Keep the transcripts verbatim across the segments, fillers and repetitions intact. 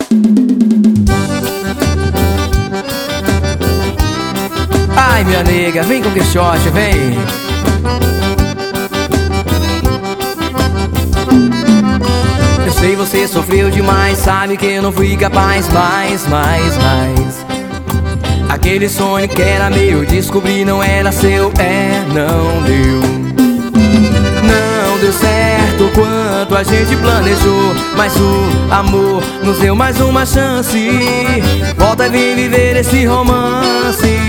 Ai, minha nega, vem com que shot, vem. Eu sei você sofreu demais, sabe que eu não fui capaz. Mais, mais, mais. Aquele sonho que era meu, descobri não era seu. É, não deu. Não deu certo quanto a gente planejou, mas o amor nos deu mais uma chance. Volta e vem viver esse romance.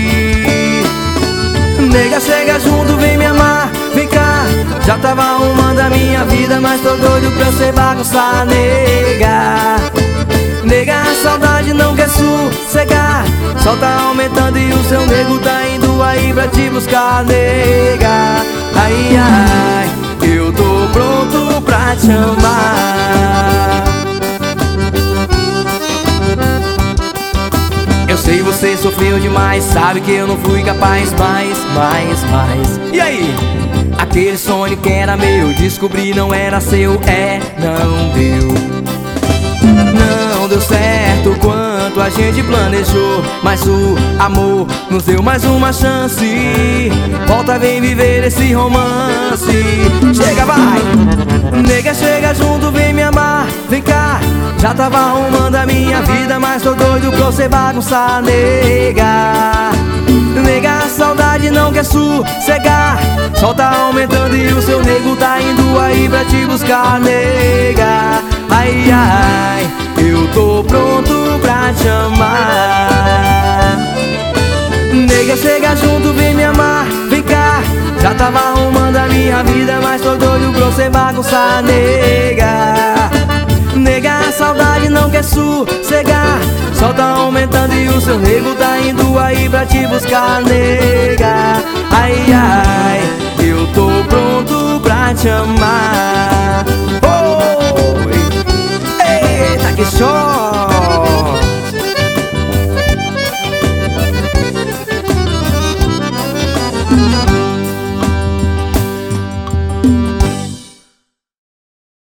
Nega, chega junto, vem me amar, vem cá. Já tava arrumando a minha vida, mas tô doido pra você bagunçar, nega. Nega, a saudade não quer sossegar, só tá aumentando e o seu nego tá indo aí pra te buscar, nega. Ai, ai, eu tô pronto pra te amar. Eu sei você sofreu demais, sabe que eu não fui capaz. Mais, mais, mais. E aí? Aquele sonho que era meu, descobri não era seu. É, não deu. Não deu certo quanto a gente planejou, mas o amor nos deu mais uma chance. Volta, vem viver esse romance. Chega, vai! Nega, chega junto, vem me amar, vem cá. Já tava arrumando a minha vida, mas tô doido pra você bagunçar, nega. Nega, a saudade não quer sossegar, só tá aumentando e o seu nego tá indo aí pra te buscar, nega. Ai, ai, eu tô pronto pra te amar. Nega, chega junto, vem me amar, vem cá. Já tava arrumando a minha vida, mas tô doido pra você bagunçar, nega. Nega, a saudade não quer sossegar, só tá aumentando e o seu nego tá indo aí pra te buscar, nega. Ai, ai, eu tô pronto pra te amar.